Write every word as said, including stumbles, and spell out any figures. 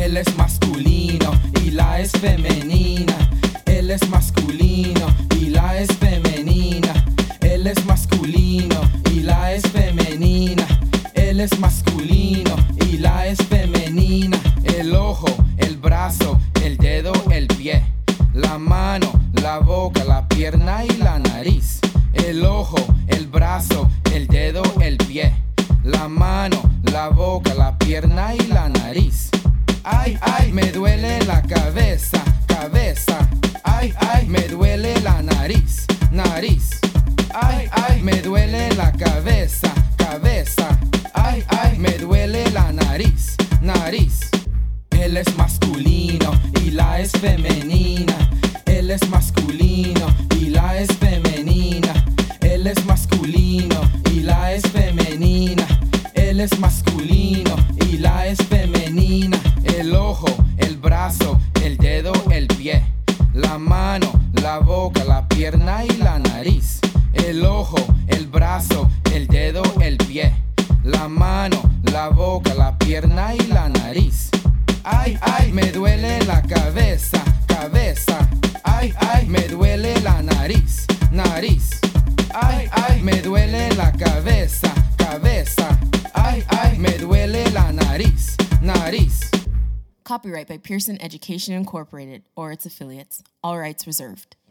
Él es masculino y la es femenina. Él es masculino y la es femenina. Él es masculino y la es femenina. Él es masculino y la es femenina. El ojo, el brazo, el dedo, el pie, la mano, la boca, la pierna y la nariz. El ojo, el brazo, el dedo, el pie, la mano, la boca, la pierna y la nariz. Ay, ay, me duele la cabeza, cabeza. Ay, ay, me duele la nariz, nariz. Ay, ay, me duele la cabeza, cabeza. Ay, ay, me duele la nariz, nariz. Él es masculino y la es femenina. Él es masculino y la es femenina. Él es masculino y la es femenina. Él es masculino y la es femenina. El ojo, el brazo, el dedo, el pie, la mano, la boca, la pierna y la nariz. El ojo, el brazo, el dedo, el pie, la mano, la boca, la pierna y la nariz. Ay, ay, me duele la cabeza, cabeza. Ay, ay, me duele la nariz, nariz. Ay, ay, me duele la cabeza, cabeza. Ay, ay, me duele la nariz, nariz. Copyright by Pearson Education Incorporated or its affiliates. All rights reserved.